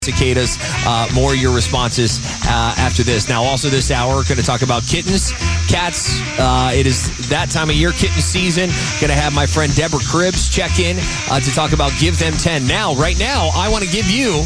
Cicadas, more of your responses after this. Now, also this hour, we're going to talk about kittens, cats. It is that time of year, kitten season. Going to have my friend Deborah Cribbs check in to talk about Give Them 10. Now, right now, I want to give you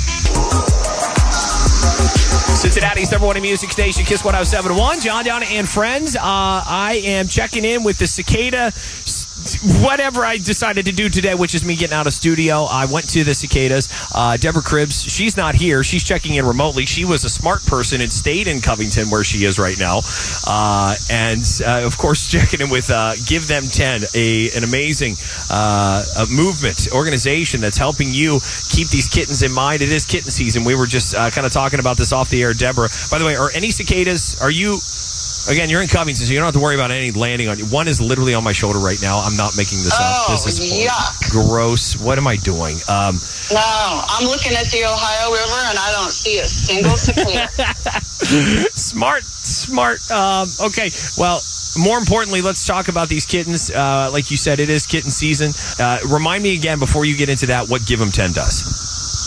Cincinnati's #1 music station, Kiss 107.1. John and friends. I am checking in with the cicada. Whatever I decided to do today, which is me getting out of studio, I went to the cicadas. Deborah Cribbs, she's not here. She's checking in remotely. She was a smart person and stayed in Covington, where she is right now. Of course, checking in with Give Them 10, an amazing movement, organization that's helping you keep these kittens in mind. It is kitten season. We were just kind of talking about this off the air, Deborah. By the way, are any cicadas, are you... Again, you're in Covington, so you don't have to worry about any landing on you. One is literally on my shoulder right now. I'm not making this up. This is yuck. Gross. What am I doing? No, I'm looking at the Ohio River, and I don't see a single cicada. Smart. Okay, well, more importantly, let's talk about these kittens. Like you said, it is kitten season. Remind me again, before you get into that, what Give Them 10 does.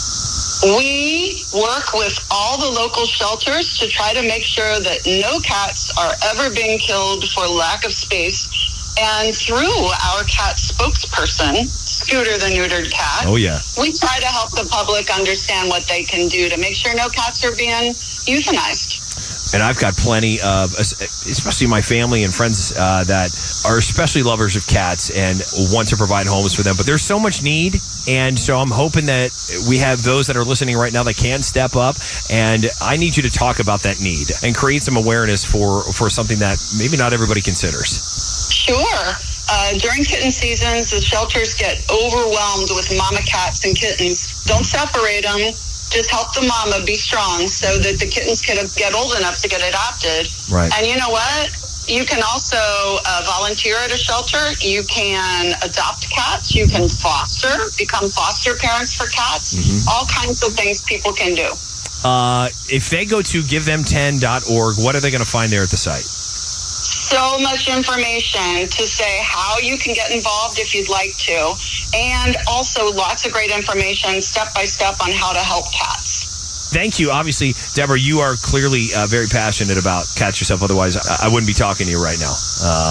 We work with all the local shelters to try to make sure that no cats are ever being killed for lack of space. And through our cat spokesperson, Scooter the neutered cat, we try to help the public understand what they can do to make sure no cats are being euthanized. And I've got plenty of, especially my family and friends that are especially lovers of cats and want to provide homes for them. But there's so much need, and so I'm hoping that we have those that are listening right now that can step up. And I need you to talk about that need and create some awareness for something that maybe not everybody considers. Sure. During kitten seasons, the shelters get overwhelmed with mama cats and kittens. Don't separate them. Just help the mama be strong so that the kittens can get old enough to get adopted. Right. And you know what? You can also volunteer at a shelter. You can adopt cats. You can become foster parents for cats. Mm-hmm. All kinds of things people can do. If they go to givethem10.org, what are they going to find there at the site? So much information to say how you can get involved if you'd like to, and also lots of great information step by step on how to help cats. Thank you. Obviously, Deborah, you are clearly very passionate about cats yourself. Otherwise, I wouldn't be talking to you right now.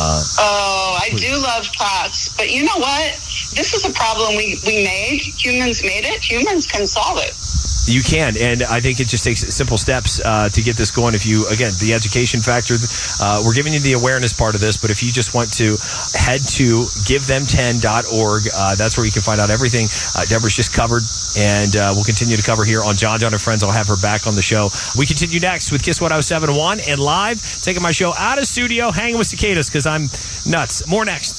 I do love cats, but you know what? This is a problem we made. Humans made it. Humans can solve it. You can, and I think it just takes simple steps to get this going. If you, again, the education factor, we're giving you the awareness part of this, but if you just want to head to givethem10.org, that's where you can find out everything Deborah's just covered, and we'll continue to cover here on John and Friends. I'll have her back on the show. We continue next with Kiss 107.1 and live, taking my show out of studio, hanging with cicadas because I'm nuts. More next.